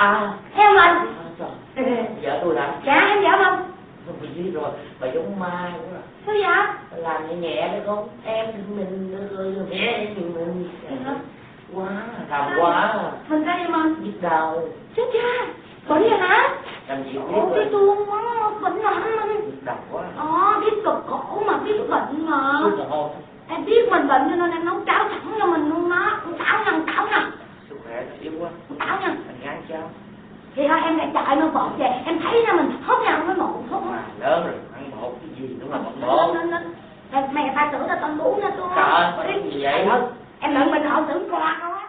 À. Em mình. Vợ tôi hả? Dạ em vợ mình. Tôi biết rồi, bà giống ma quá. Sao vậy? Làm nhẹ nhẹ đấy con. Em mình mẹ mình quá, làm quá. Mình sao vậy mình? Biết đau. Chết cha, bệnh rồi hả? Làm gì biết Ủa rồi. biết luôn á, bệnh rồi hả mình? Biết đau quá. Biết cực khổ mà biết bệnh mà. Biết rồi không? Em biết mình bệnh cho nên em nấu cháo sẵn cho mình luôn đó. Cháo nè. Sức khỏe nó yếu quá. Cháo nha. Anh ăn cháo. Thì thôi em lại chạy nó bột về, em thấy ra mình hốt nhau với một hốt. Mà lớn rồi, ăn bột cái gì cũng là bột bột. Mẹ pha sữa tao tao uống nha tôi. Trời ơi, có cái gì vậy? Em đợi mình họ tưởng qua thôi.